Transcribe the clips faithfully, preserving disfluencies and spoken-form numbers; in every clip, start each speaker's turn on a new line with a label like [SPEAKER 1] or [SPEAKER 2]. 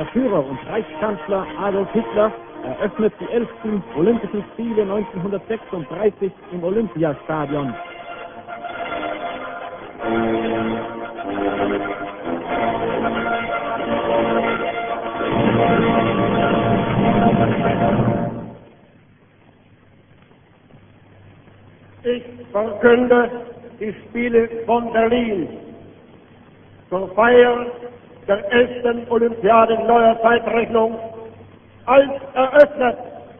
[SPEAKER 1] Der Führer und Reichskanzler Adolf Hitler eröffnet die elften Olympischen Spiele neunzehnhundertsechsunddreißig im Olympiastadion.
[SPEAKER 2] Ich verkünde die Spiele von Berlin zur Feier der elften Olympiade neuer Zeitrechnung als eröffnet.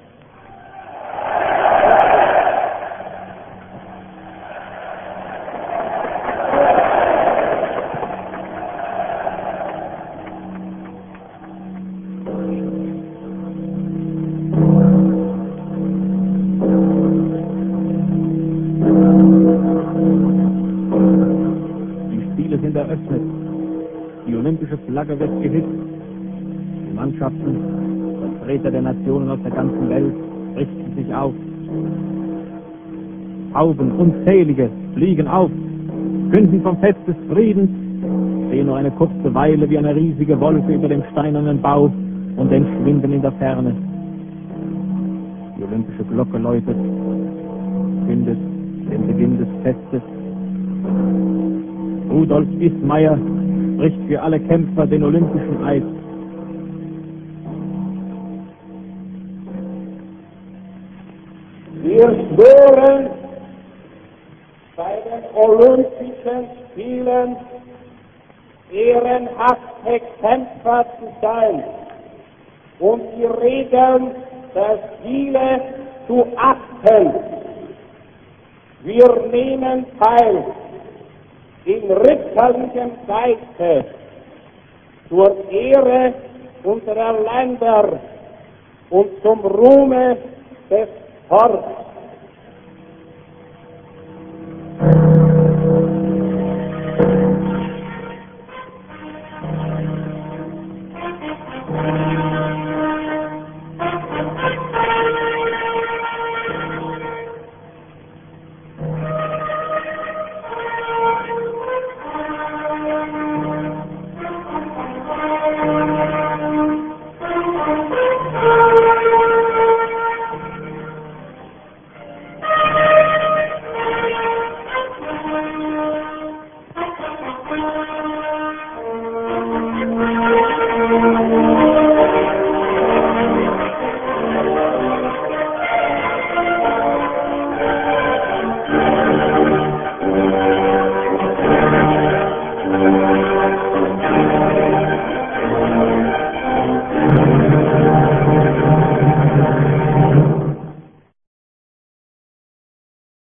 [SPEAKER 1] Sind eröffnet. Die olympische Flagge wird gehisst. Die Mannschaften, Vertreter der Nationen aus der ganzen Welt, richten sich auf. Hauben, unzählige, fliegen auf, künden vom Fest des Friedens, stehen nur eine kurze Weile wie eine riesige Wolke über dem steinernen Bau und entschwinden in der Ferne. Die olympische Glocke läutet, kündet den Beginn des Festes. Rudolf Ismayer spricht für alle Kämpfer den olympischen Eid.
[SPEAKER 2] Wir schwören, bei den Olympischen Spielen ehrenhafte Kämpfer zu sein und die Regeln der Spiele zu achten. Wir nehmen teil in ritterlichem Geiste zur Ehre unserer Länder und zum Ruhme des Volkes.